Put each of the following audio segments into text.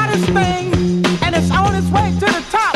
hottest thing, and it's on its way to the top.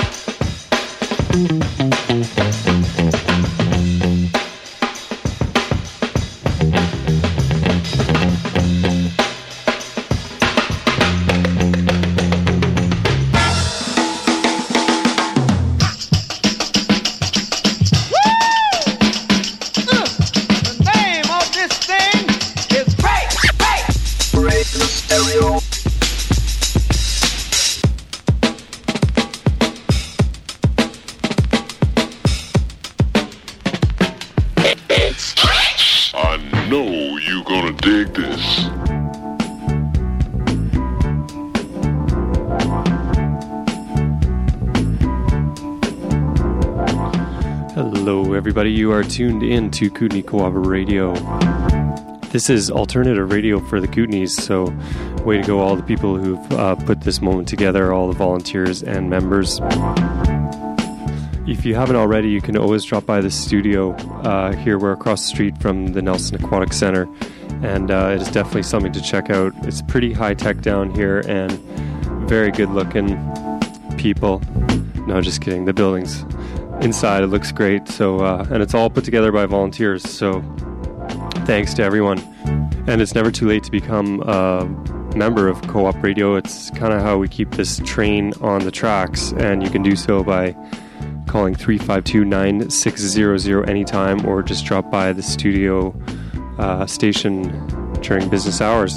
Everybody, you are tuned in to Kootenay Co-op Radio. This is alternative radio for the Kootenays, so way to go all the people who've put this moment together, all the volunteers and members. If you haven't already, you can always drop by the studio here. We're across the street from the Nelson Aquatic Center, and it is definitely something to check out. It's pretty high-tech down here and very good-looking people. No, just kidding. The building's inside, it looks great. So and it's all put together by volunteers, so thanks to everyone. And it's never too late to become a member of Co-op Radio. It's kind of how we keep this train on the tracks, and you can do so by calling 352-9600 anytime, or just drop by the studio station during business hours.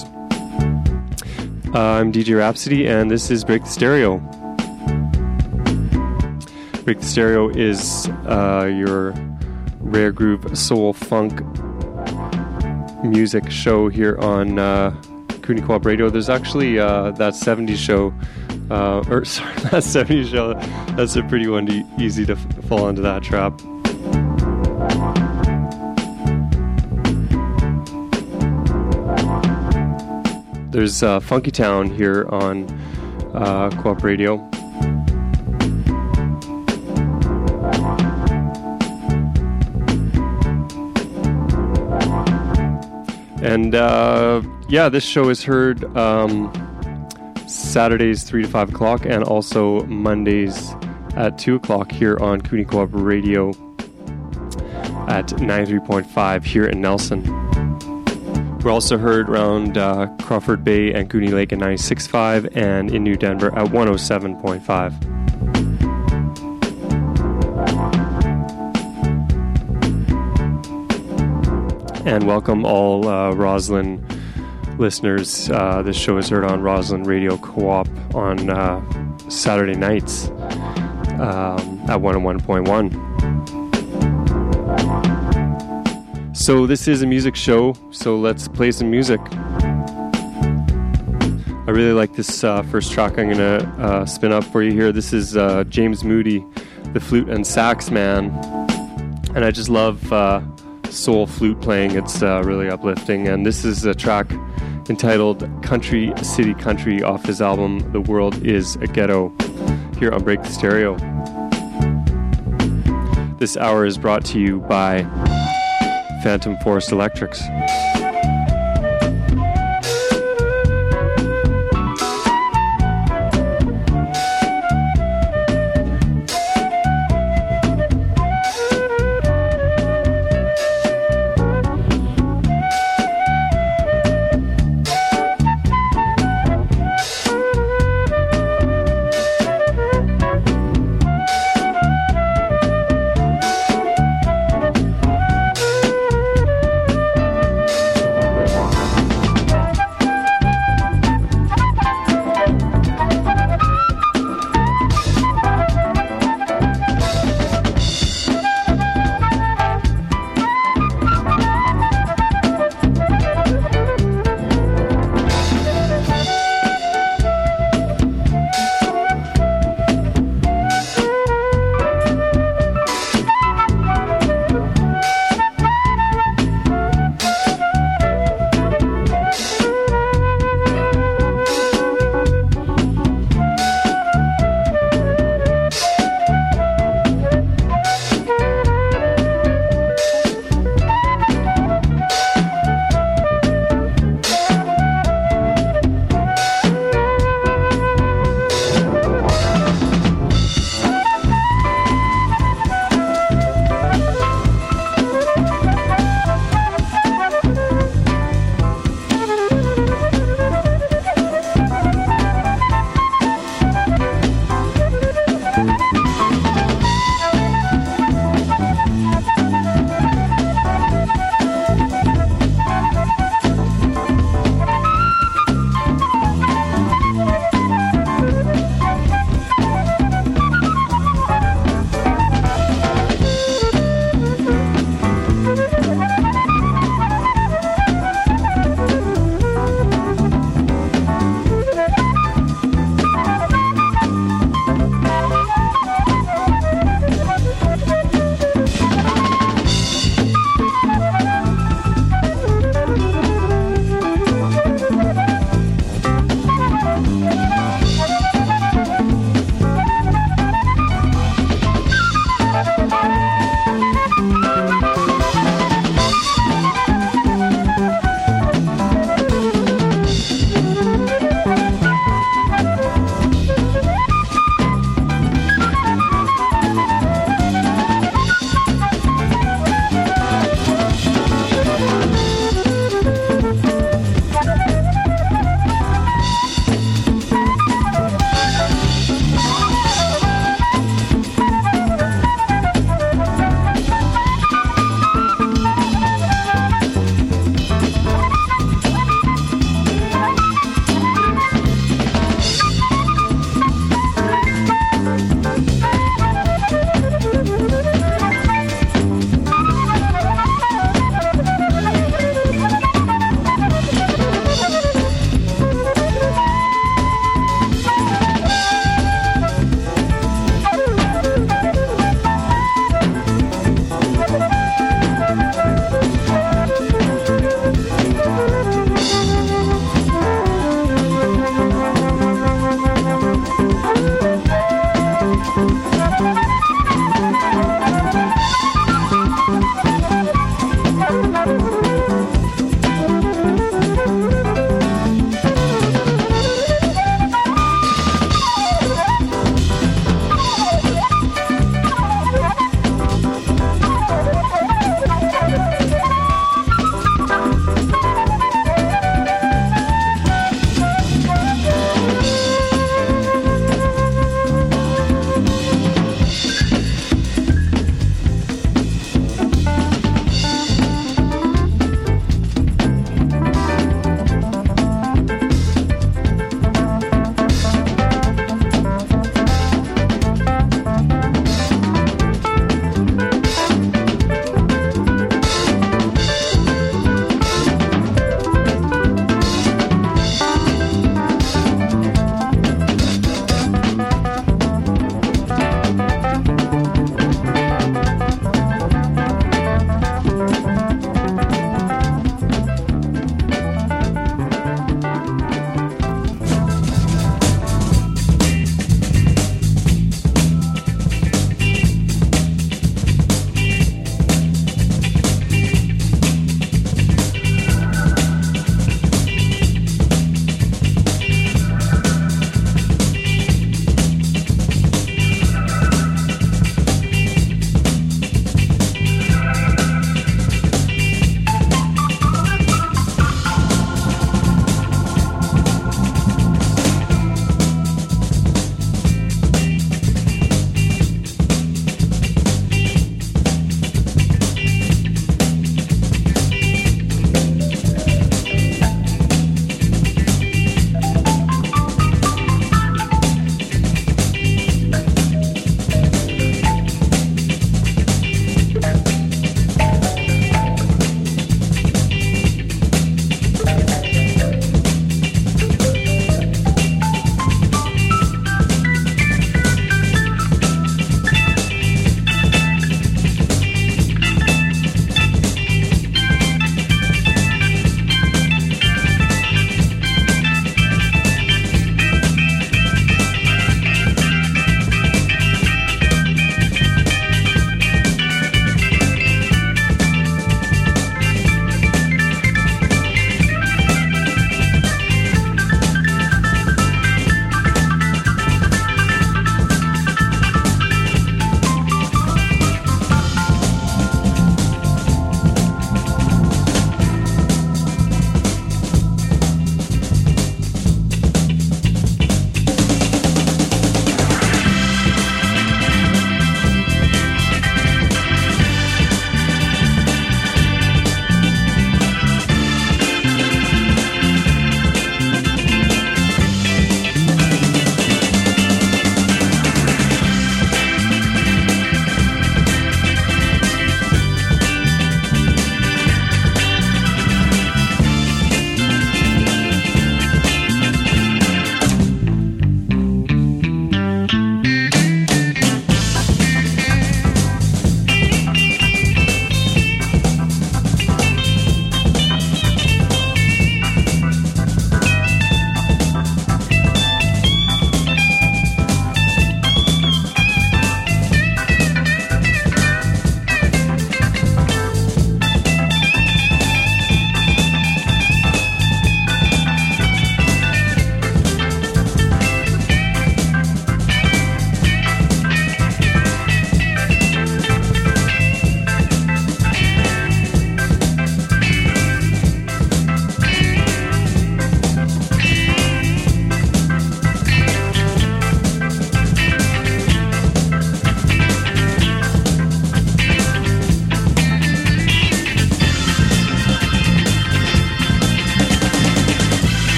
I'm DJ Rhapsody, and this is Break the Stereo. Break the Stereo is your rare groove soul funk music show here on Kootenay Co-op Radio. There's actually that 70s show, that 70s show, that's a pretty one, easy to fall into that trap. There's Funky Town here on Co-op Radio. And this show is heard Saturdays 3 to 5 o'clock and also Mondays at 2 o'clock here on Kootenay Co-op Radio at 93.5 here in Nelson. We're also heard around Crawford Bay and Kootenay Lake at 96.5 and in New Denver at 107.5. And welcome all Roslyn listeners. This show is heard on Roslyn Radio Co-op on Saturday nights at 101.1. So this is a music show, so let's play some music. I really like this first track I'm going to spin up for you here. This is James Moody, the flute and sax man. And I just love soul flute playing. It's really uplifting, and this is a track entitled Country City Country off his album The World Is a Ghetto here on Break the Stereo. This hour is brought to you by Phantom Forest Electrics.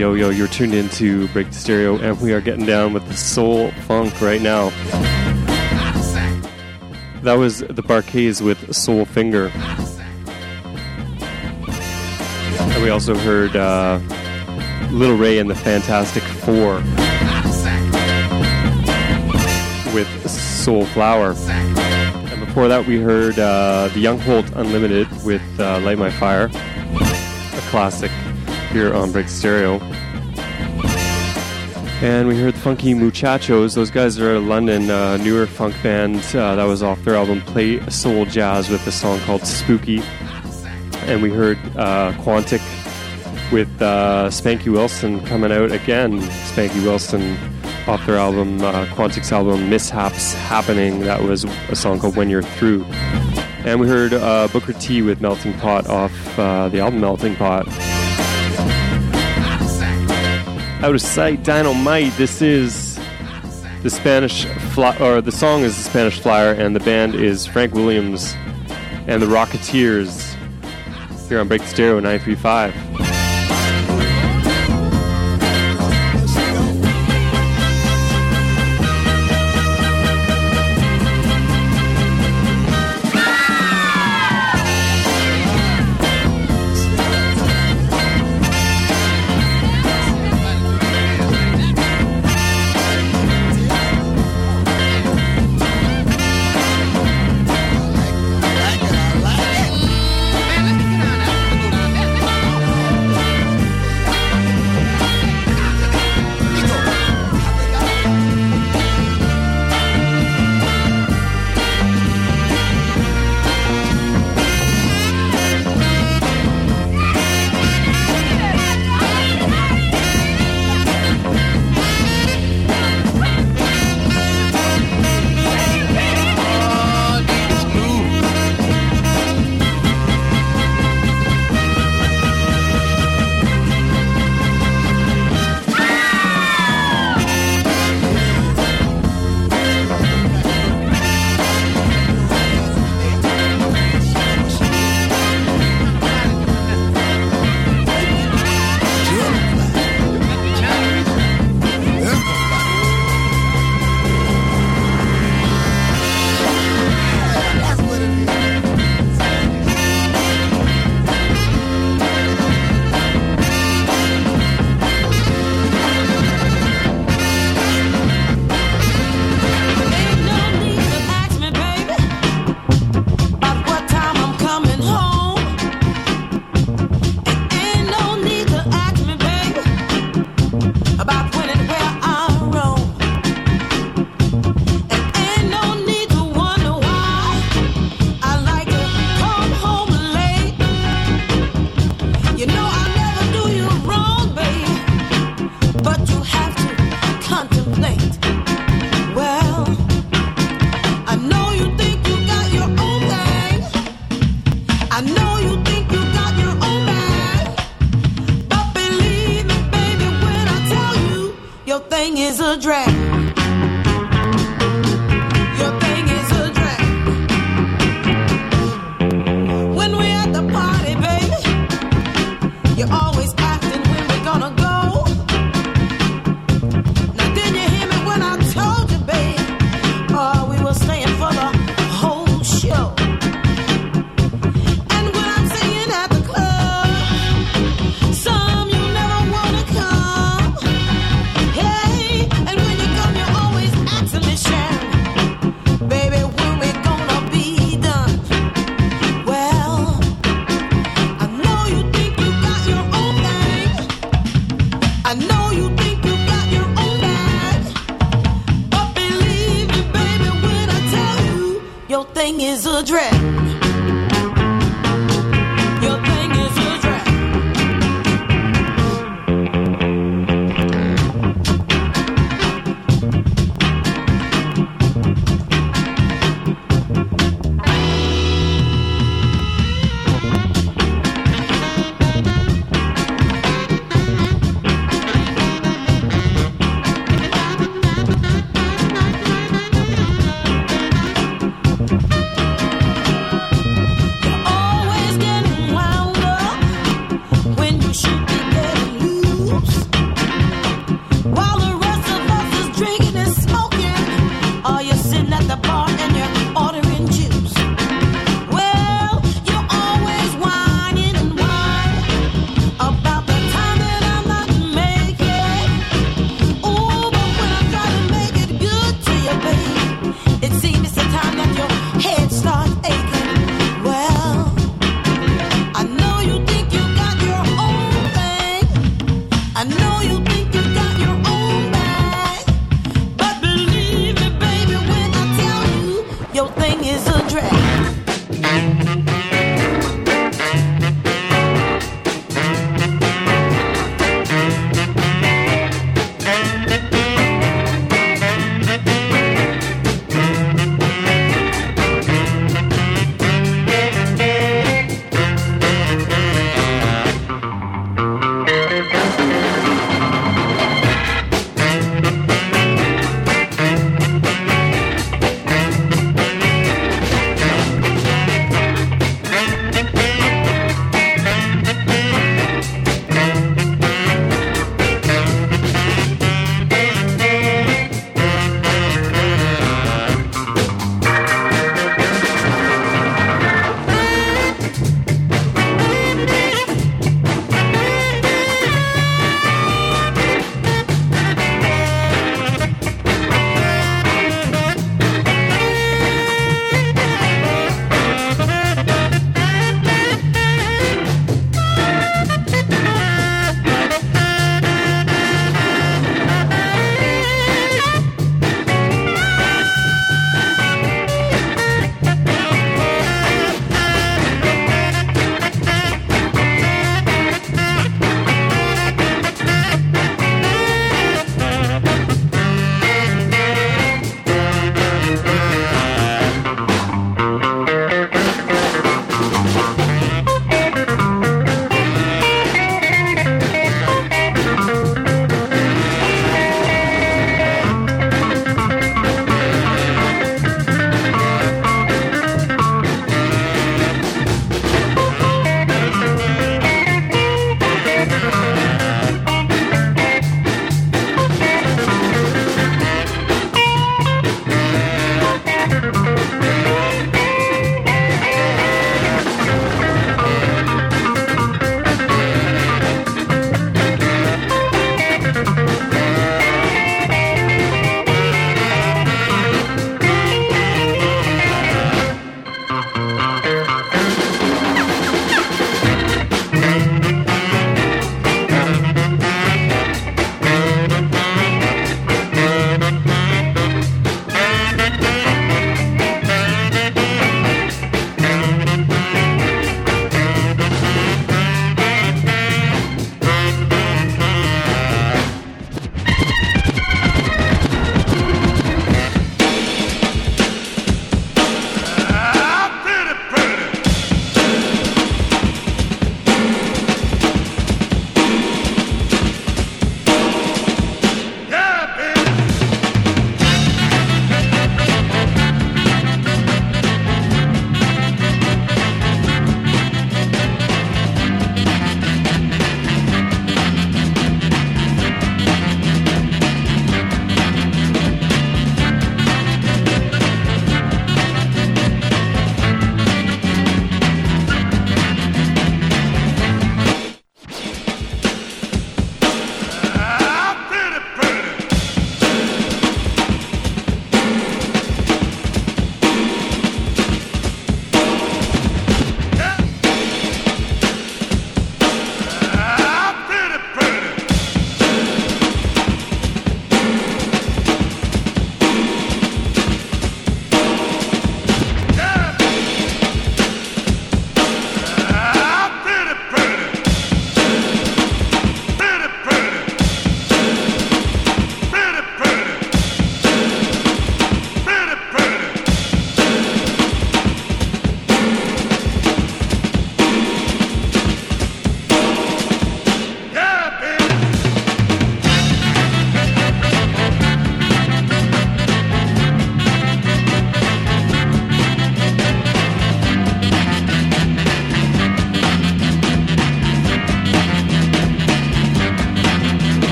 Yo, you're tuned into Break the Stereo, and we are getting down with the soul funk right now. That was the Bar-Kays with Soul Finger. And we also heard Lil Ray and the Fantastic Four with Soul Flower. And before that we heard the Young Holt Unlimited with Light My Fire, a classic here on Break Stereo. And we heard the Funky Muchachos. Those guys are out of London, newer funk band that was off their album Play Soul Jazz with a song called Spooky. And we heard Quantic with Spanky Wilson coming out again. Spanky Wilson off their album, Quantic's album Mishaps Happening. That was a song called When You're Through. And we heard Booker T with Melting Pot off the album Melting Pot. Out of Sight, Dynamite. This is the Spanish the song is the Spanish Flyer, and the band is Frank Williams and the Rocketeers here on Break the Stereo 935.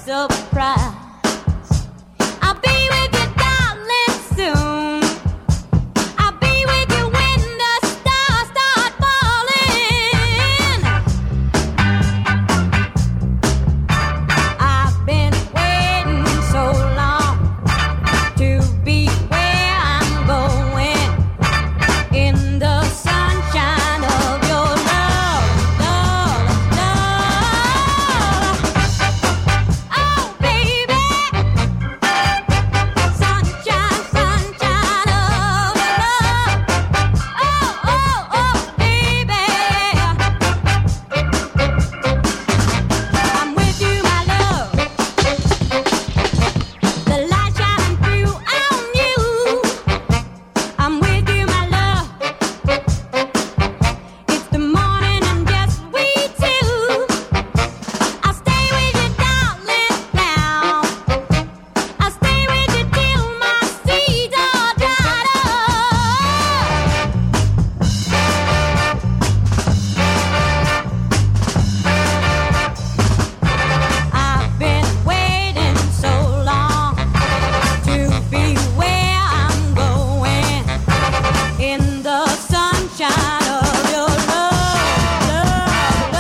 surprise. I'll be with you, darling, soon. I'll be with you when the stars start falling. I've been waiting so long to be where I'm going, in the sunshine of your love, love, love. Oh, baby, sunshine, sunshine of your love. Oh, oh, oh, baby, I'm with you, my love. The light shining through on you. I'm with you, my love. It's the morning and just we two. I'll stay with you, darling, now. I'll stay with you till my seeds are dried up. I've been waiting so long to be where I'm going, in the sunshine of your love, love,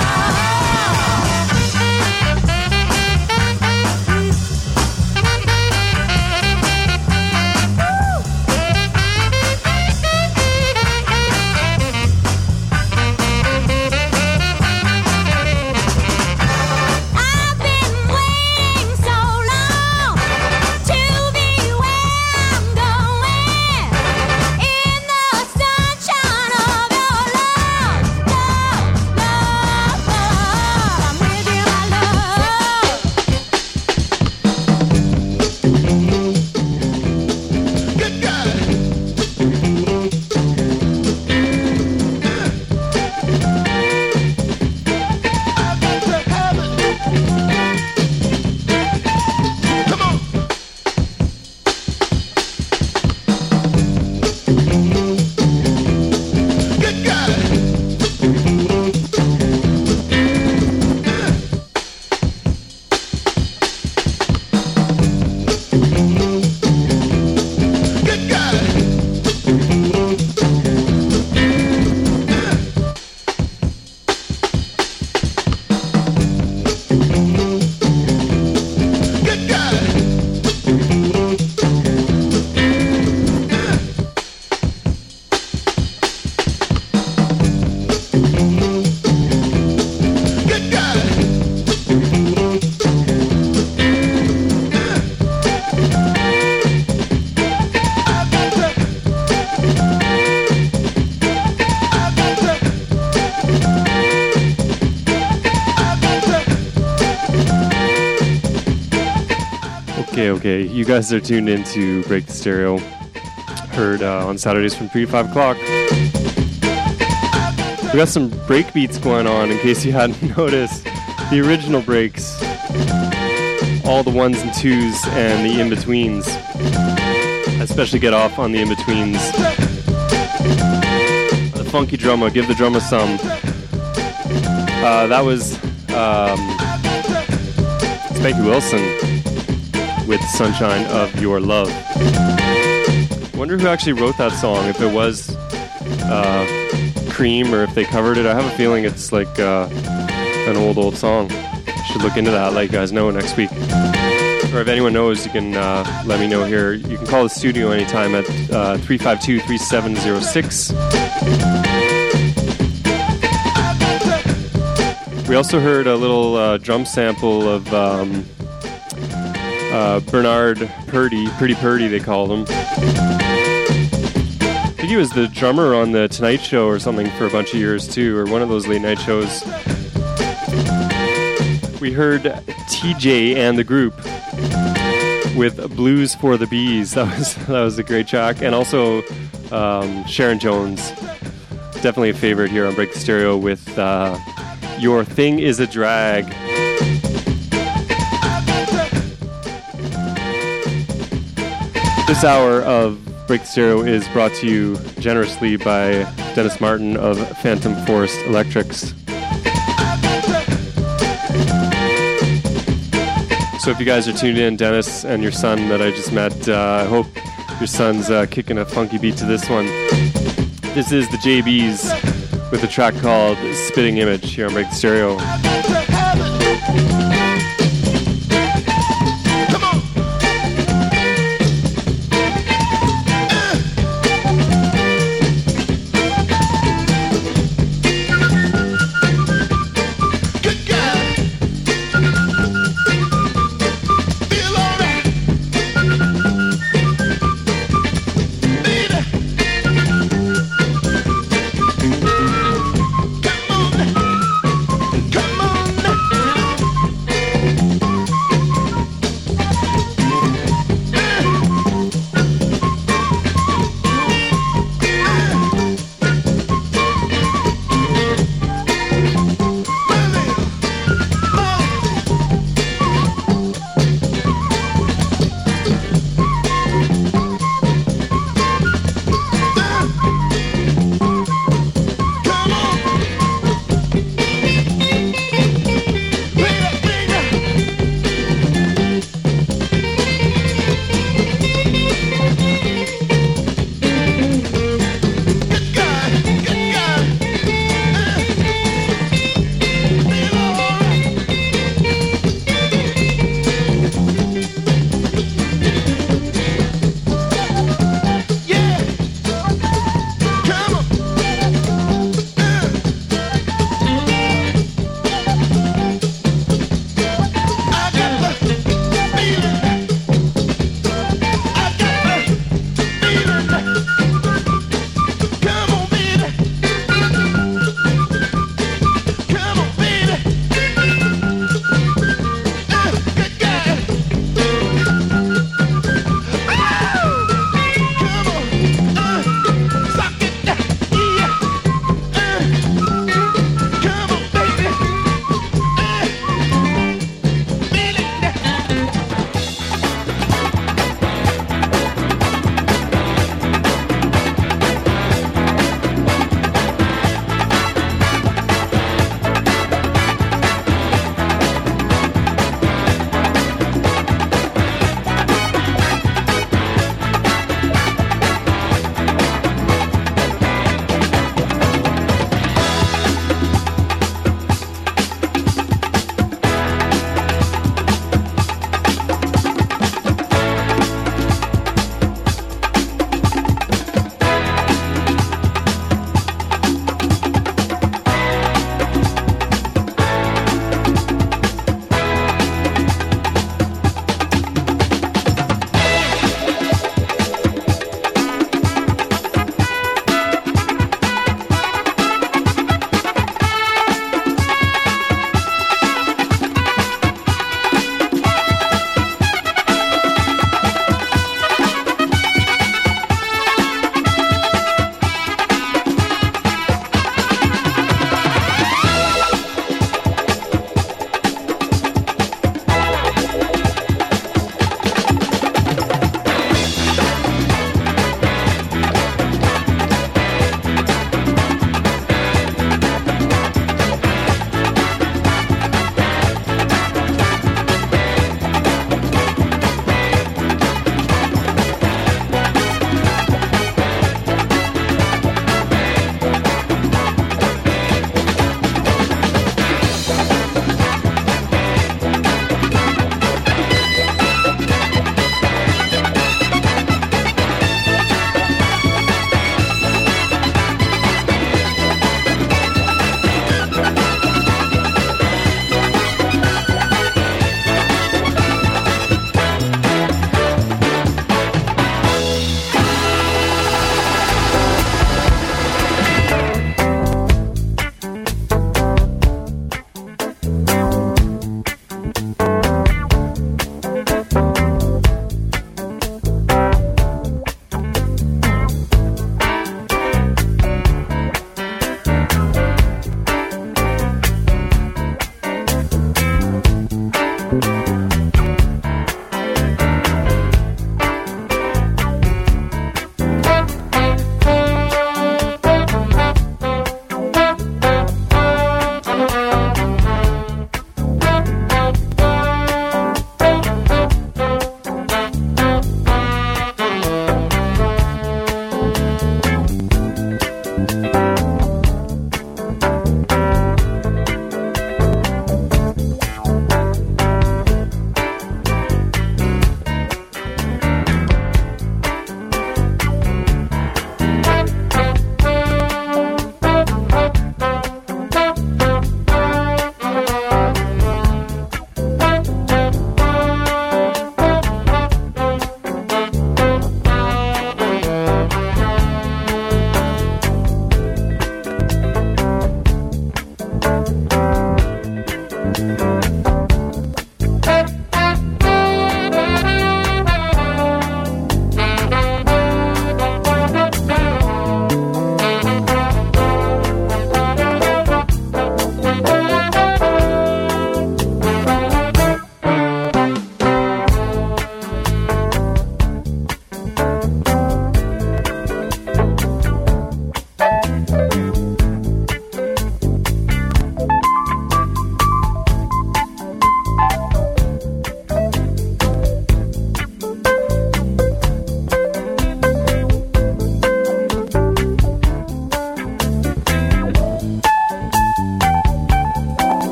I've been waiting so long to be where I'm going, in the sunshine of your love, love, love, love. I'm with you, my love. Good God. I've got to have it. Come on. Good God. Good God. Good God. Good God. I've got to. I've got to. I've got to. Okay. You guys are tuned in to Break the Stereo. Heard on Saturdays from 3 to 5 o'clock. We got some break beats going on, in case you hadn't noticed. The original breaks. All the ones and twos and the in-betweens. I especially get off on the in-betweens. The funky drummer, give the drummer some. That was Spanky Wilson with Sunshine of Your Love. Wonder who actually wrote that song, if it was Cream or if they covered it. I have a feeling it's like an old song. Should look into that, let you guys know next week. Or if anyone knows, you can let me know here. You can call the studio anytime at 352-3706. We also heard a little drum sample of Bernard Purdie, Pretty Purdie they called him. I think he was the drummer on the Tonight Show or something for a bunch of years too, or one of those late night shows. We heard TJ and the Group with Blues for the Bees. That was a great track. And also Sharon Jones, definitely a favorite here on Break the Stereo with Your Thing Is a Drag. This hour of Break the Stereo is brought to you generously by Dennis Martin of Phantom Forest Electrics. So if you guys are tuned in, Dennis and your son that I just met, I hope your son's kicking a funky beat to this one. This is the JBs with a track called Spitting Image here on Break the Stereo. I got to have it. Come on. Good guy. Feel alright. Baby. Come on. Come on.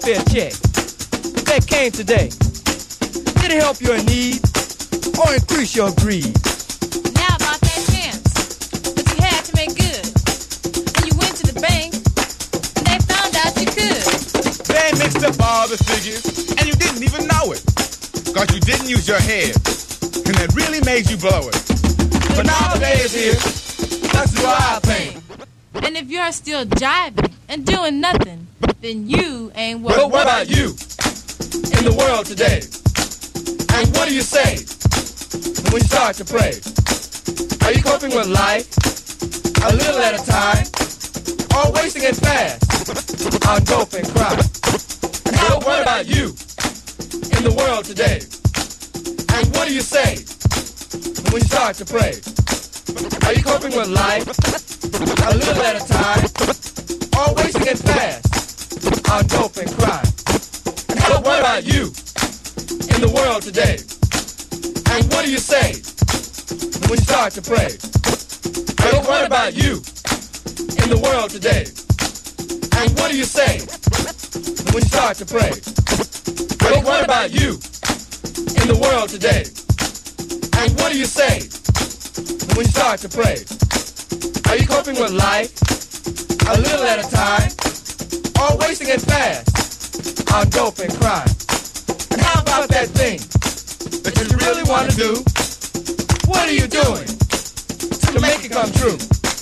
welfare check that came today, did it help your need or increase your greed? Now about that chance that you had to make good. When you went to the bank and they found out you could. They mixed up all the figures, and you didn't even know it. Cause you didn't use your head, and that really made you blow it. But now the day is here, let's do our thing. And if you're still jiving and doing nothing, then you ain't worth. But what about you in the world today? And what do you say when you start to pray? Are you coping with life a little at a time, or wasting it fast on dope and crime? So what about you in the world today? And what do you say when you start to pray? Are you coping with life a little at a time, or wasting it fast on dope and crime? So what about you in the world today? And what do you say when you start to pray? So what about you in the world today? And what do you say when you start to pray? So what about you in the world today? And what do you say when you start to pray? Are you coping with life a little at a time, or wasting it fast on dope and crime? And how about that thing that you really want to do? What are you doing to make it come true?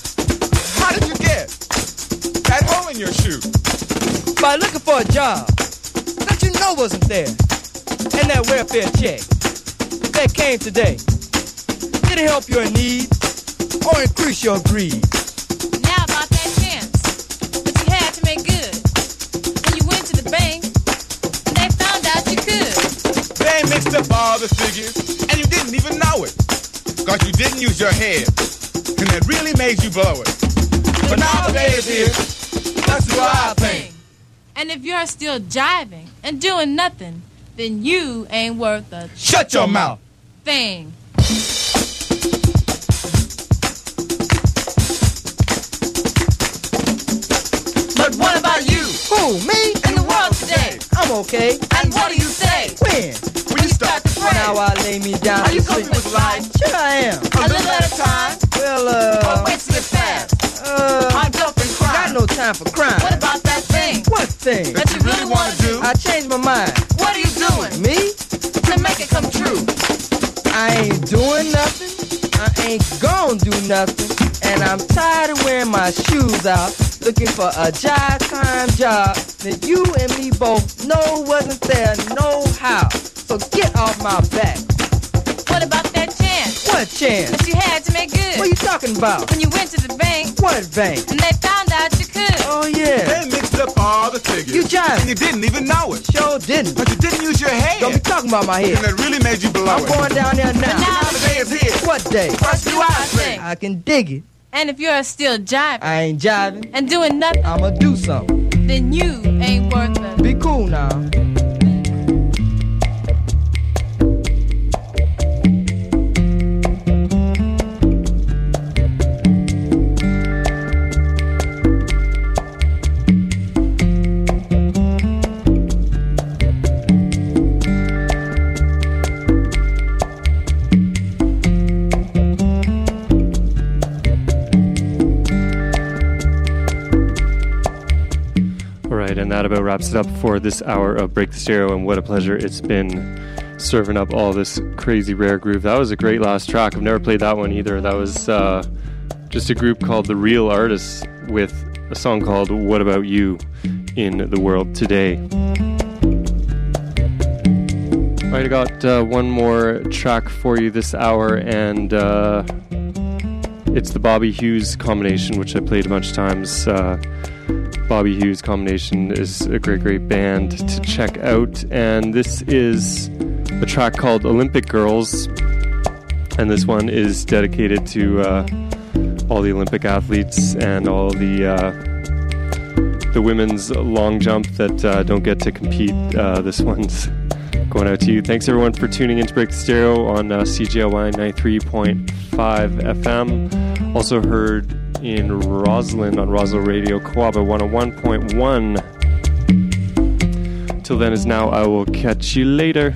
How did you get that hole in your shoe? By looking for a job that you know wasn't there, and that welfare check that came today, did it help your need or increase your greed? Now about that chance that you had to make good. When you went to the bank and they found out you could. They mixed up all the figures, and you didn't even know it. Cause you didn't use your head, and that really made you blow it. But now the day is here, let's do our thing. And if you're still jiving and doing nothing, then you ain't worth a Shut your mouth. thing. But what about you Who, me? in the world today? I'm okay. And what do you say? When? When you start to pray, Now I lay me down are you to coping sleep. with life Sure I am. a little at a time, Well, or wasting it fast on dope and got crime? no time for crime. What about that thing What thing? That you really want to do? I changed my mind. What are you doing Me? to make it come true? I ain't doing nothing. I ain't gon' do nothing. And I'm tired of wearing my shoes out, looking for a jive time job that you and me both know wasn't there no how. So get off my back. What about that chance What chance? that you had to make good? What you talking about? When you went to the bank What bank? and they found out you could. Oh yeah, They mixed up all the figures, You jive. and you didn't even know it. sure didn't. But you didn't use your head, Don't be talking about my and head. that really made you blow I'm it. going down there Now now. Now the day is here. What day? let's do our thing. I can dig it. And if you're still jiving I ain't jiving. and doing nothing, I'ma do something. then you ain't worth a Be cool now. And that about wraps it up for this hour of Break the Stereo, and what a pleasure it's been serving up all this crazy rare groove. That was a great last track. I've never played that one either. That was just a group called The Real Artists with a song called What About You in the World Today. Alright, I got one more track for you this hour, and it's the Bobby Hughes combination, which I played a bunch of times. Bobby Hughes combination is a great band to check out, and this is a track called Olympic Girls, and this one is dedicated to all the Olympic athletes and all the women's long jump that don't get to compete. This one's going out to you. Thanks everyone for tuning in to Break the Stereo on CJLY 93.5 FM. Also heard in Roslyn on Roswell Radio, Kawaba 101.1. Till then is now. I will catch you later.